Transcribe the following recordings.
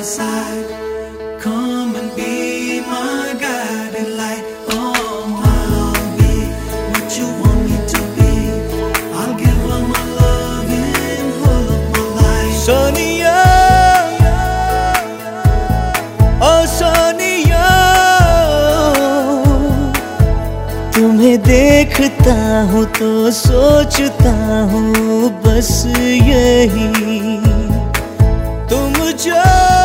side. Come and be my guiding light. Oh, I'll be what you want me to be. I'll give all my love in whole of my life. Sonia, ओ सोनिया, तुम्हें देखता हूँ तो सोचता हूँ बस यही, तुम जो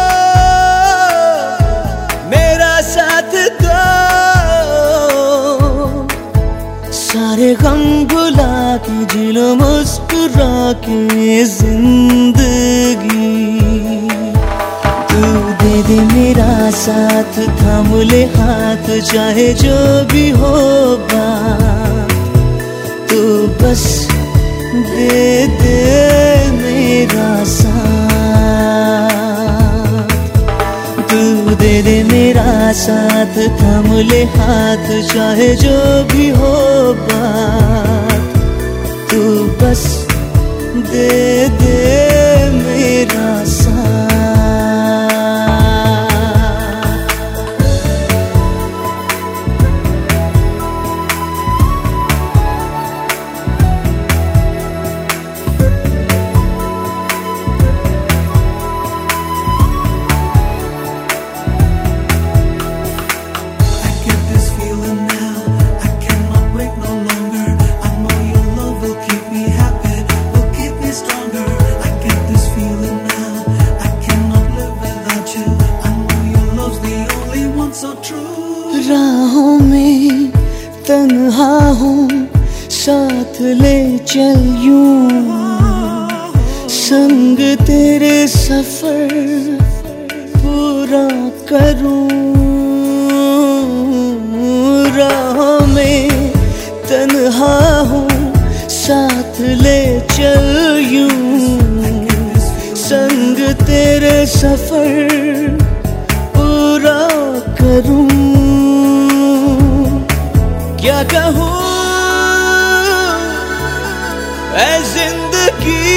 मेरा साथ दो, सारे गम भुला के जी लो मुस्कुरा के जिंदगी। तू दे दे मेरा साथ, थाम ले हाथ, चाहे जो भी होगा, तू बस दे दे मेरा साथ। तू दे दे मेरा साथ, थाम ले हाथ, चाहे जो भी होगा, तू बस दे दे मेरा साथ। राहों में तन्हा हूँ, साथ ले चल यूं, संग तेरे सफर पूरा करूं। राहों में तन्हा हूँ, साथ ले चल यूं, संग तेरे सफर पूरा करूं। क्या कहूँ ऐ जिंदगी,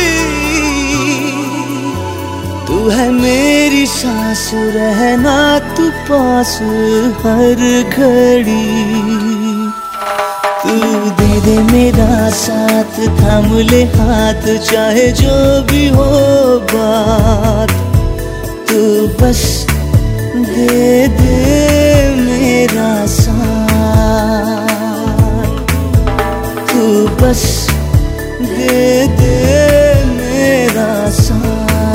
तू है मेरी सांस, रहना तू पास हर घड़ी। तू दे दे मेरा साथ, थाम ले हाथ, चाहे जो भी हो बात, तू बस दे दे मेरा साथ। तू बस दे दे मेरा साथ।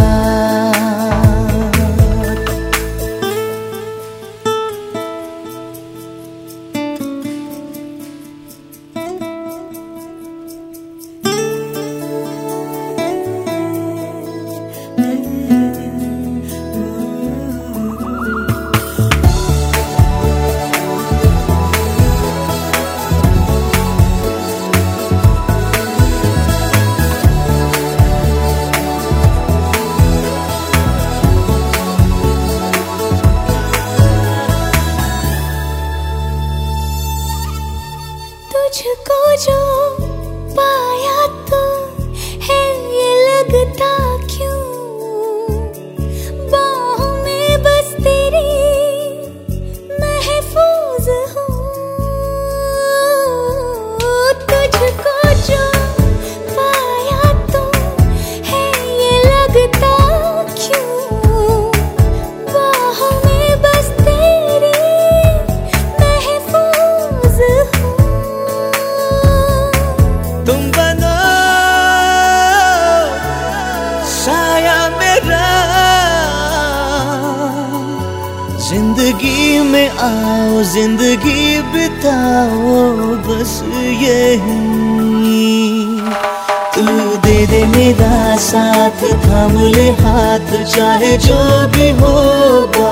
तुझको जो पाया तो है ये लगता क्यों, बाहों में बस तेरी महफूज हूँ। तुझको जो पाया तो है ये लगता क्यों, बाहों में बस तेरी महफूज हूँ। तुम बनो साया मेरा, जिंदगी में आओ, जिंदगी बिताओ बस यही। तू दे दे मेरा साथ, थाम ले हाथ, चाहे जो भी होगा,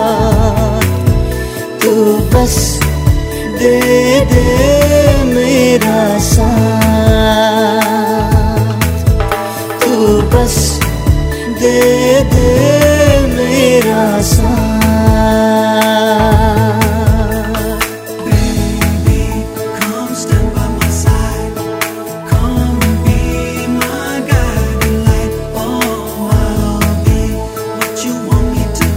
तू बस दे दे मेरा साथ। तू बस दे दे मेरा साथ। You want me to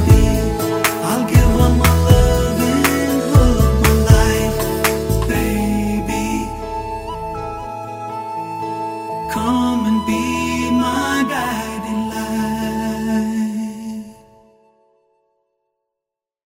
Come